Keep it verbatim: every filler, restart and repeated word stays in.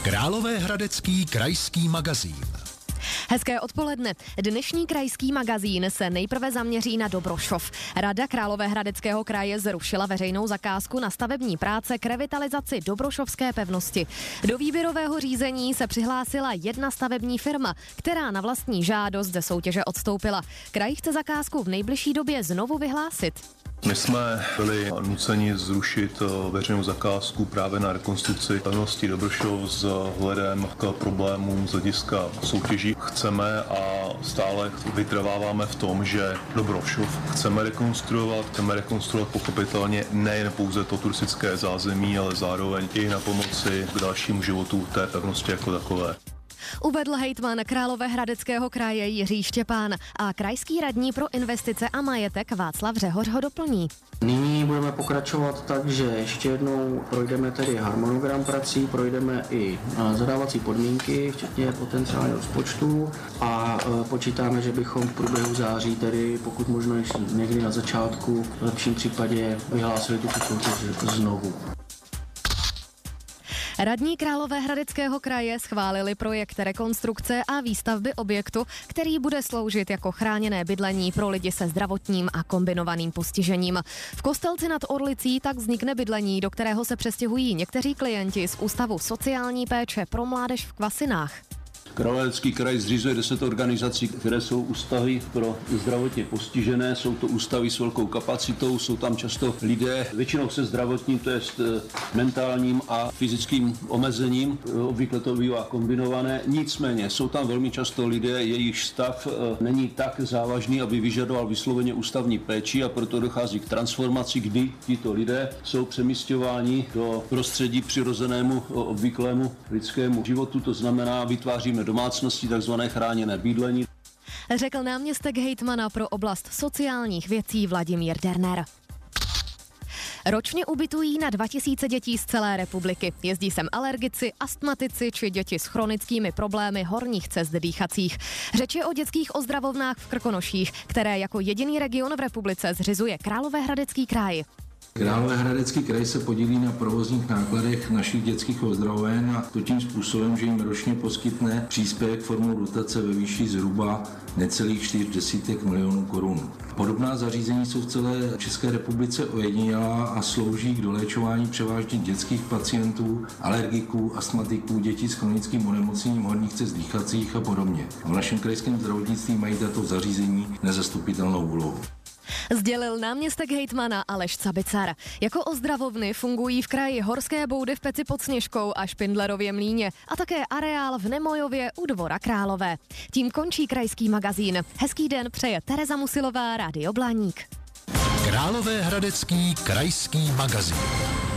Královéhradecký krajský magazín. Hezké odpoledne. Dnešní krajský magazín se nejprve zaměří na Dobrošov. Rada Královéhradeckého kraje zrušila veřejnou zakázku na stavební práce k revitalizaci Dobrošovské pevnosti. Do výběrového řízení se přihlásila jedna stavební firma, která na vlastní žádost ze soutěže odstoupila. Kraj chce zakázku v nejbližší době znovu vyhlásit. My jsme byli nuceni zrušit veřejnou zakázku právě na rekonstrukci pevnosti Dobrošov s ohledem k problémům z hlediska soutěží. Chceme a stále vytrváváme v tom, že Dobrošov chceme rekonstruovat. Chceme rekonstruovat pochopitelně nejen pouze to turistické zázemí, ale zároveň i na pomoci k dalšímu životu té pevnosti jako takové. Uvedl hejtman Královéhradeckého kraje Jiří Štěpán a krajský radní pro investice a majetek Václav Řehoř ho doplní. Nyní budeme pokračovat tak, že ještě jednou projdeme tedy harmonogram prací, projdeme i zadávací podmínky, včetně potenciálního rozpočtu a počítáme, že bychom v průběhu září, tedy pokud možno někdy na začátku, v lepším případě vyhlásili tuto soutěž znovu. Radní Královéhradeckého kraje schválili projekt rekonstrukce a výstavby objektu, který bude sloužit jako chráněné bydlení pro lidi se zdravotním a kombinovaným postižením. V Kostelci nad Orlicí tak vznikne bydlení, do kterého se přestěhují někteří klienti z Ústavu sociální péče pro mládež v Kvasinách. Královéhradecký kraj zřizuje deset organizací, které jsou ústavy pro zdravotně postižené. Jsou to ústavy s velkou kapacitou, jsou tam často lidé, většinou se zdravotním, to je mentálním a fyzickým omezením. Obvykle to bývá kombinované. Nicméně jsou tam velmi často lidé, jejich stav není tak závažný, aby vyžadoval vysloveně ústavní péči, a proto dochází k transformaci, kdy tito lidé jsou přemísťováni do prostředí přirozenému obvyklému lidskému životu. To znamená, vytváříme domácnosti, takzvané chráněné bydlení. Řekl náměstek hejtmana pro oblast sociálních věcí Vladimír Derner. Ročně ubytují na dva tisíce dětí z celé republiky. Jezdí sem alergici, astmatici či děti s chronickými problémy horních cest dýchacích. Řeč je o dětských ozdravovnách v Krkonoších, které jako jediný region v republice zřizuje Královéhradecký kraj. Královéhradecký kraj se podílí na provozních nákladech našich dětských ozdravoven a to tím způsobem, že jim ročně poskytne příspěvek formou dotace ve výši zhruba necelých čtyř desítek milionů korun. Podobná zařízení jsou v celé České republice ojedinělá a slouží k doléčování převážně dětských pacientů, alergiků, astmatiků, dětí s chronickým onemocněním horních cest dýchacích a podobně. V našem krajském zdravotnictví mají tato zařízení nezastupitelnou úlohu. Sdělil náměstek hejtmana Aleš Cabicar. Jako ozdravovny fungují v kraji Horské Boudy v Peci pod Sněžkou a Špindlerově Mlýně a také areál v Nemojově u Dvora Králové. Tím končí krajský magazín. Hezký den přeje Tereza Musilová, Rádio Blaník. Královéhradecký krajský magazín.